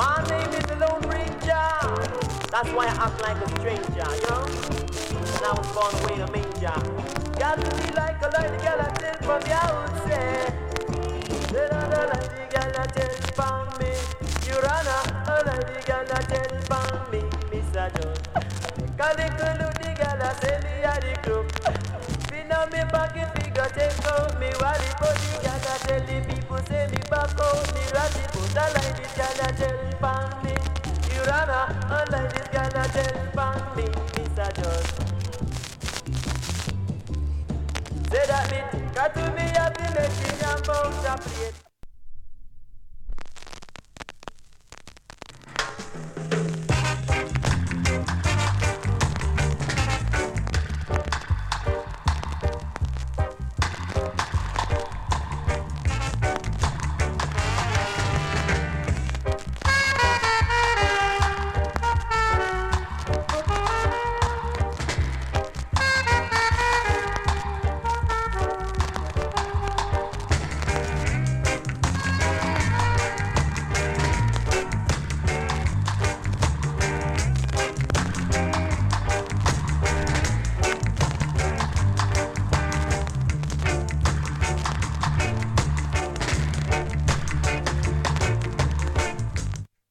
My name is the Lone Ranger. That's why I act like a stranger, you know? And I was born away in a manger. Got to be like a lady girl I tell from the outset. The lady girl I tell from me. Your Honor, a lady girl I tell from me. Mr. John. A little lady girl I say me a the group. Spin on me pocket figure, take out me wally body girl I tell the people say me back out me ratty. But a lady girl I tell from me. Your Honor, a lady girl I tell from me. Mr. John. Say that me think to me happy making your mouth a plate.